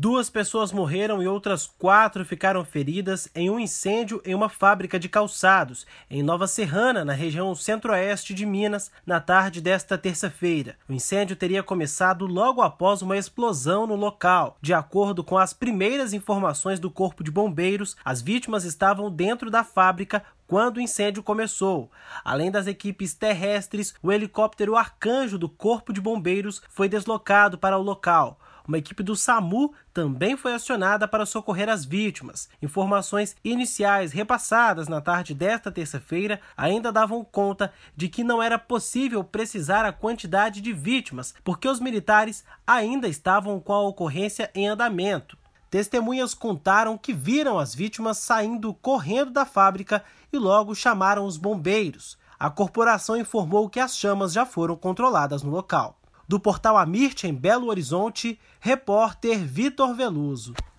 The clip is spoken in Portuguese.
2 pessoas morreram e outras 4 ficaram feridas em um incêndio em uma fábrica de calçados, em Nova Serrana, na região centro-oeste de Minas, na tarde desta terça-feira. O incêndio teria começado logo após uma explosão no local. De acordo com as primeiras informações do Corpo de Bombeiros, as vítimas estavam dentro da fábrica quando o incêndio começou. Além das equipes terrestres, o helicóptero Arcanjo do Corpo de Bombeiros foi deslocado para o local. Uma equipe do SAMU também foi acionada para socorrer as vítimas. Informações iniciais repassadas na tarde desta terça-feira ainda davam conta de que não era possível precisar a quantidade de vítimas, porque os militares ainda estavam com a ocorrência em andamento. Testemunhas contaram que viram as vítimas saindo correndo da fábrica e logo chamaram os bombeiros. A corporação informou que as chamas já foram controladas no local. Do portal Amirte, em Belo Horizonte, repórter Vitor Veloso.